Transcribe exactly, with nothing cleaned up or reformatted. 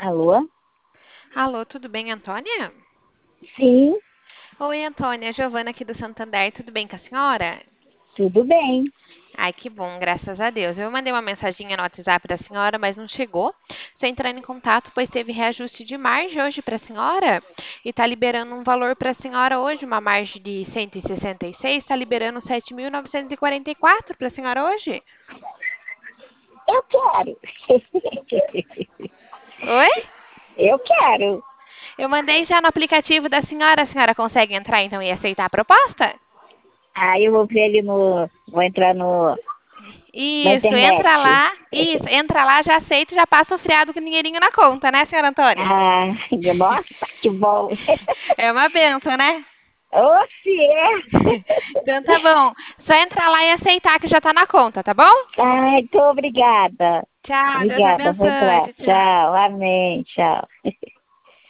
Alô? Alô, tudo bem, Antônia? Sim, Oi, Antônia, Giovana aqui do Santander, tudo bem com a senhora? tudo bem. Ai, que bom, graças a Deus. Eu mandei uma mensaginha no WhatsApp da senhora, mas não chegou. Estou entrando em contato, pois teve reajuste de margem hoje para a senhora e está liberando um valor para a senhora hoje, uma margem de cento e sessenta e seis, está liberando sete mil novecentos e quarenta e quatro para a senhora hoje. Eu quero. Oi? Eu quero. Eu mandei já no aplicativo da senhora, a senhora consegue entrar então e aceitar a proposta? Aí eu vou ver ali no. Vou entrar no, na Isso, internet. entra lá. Isso, entra lá, já aceita e já passa o friado com dinheirinho na conta, né, senhora Antônia? Ah, nossa, que bom. É uma benção, né? Ô, se é. Então tá bom. Só entrar lá e aceitar que já tá na conta, tá bom? Ai, muito obrigada. Tchau, Deus Obrigada, vou abençoe. entrar. Tchau, tchau. Tchau, amém, tchau.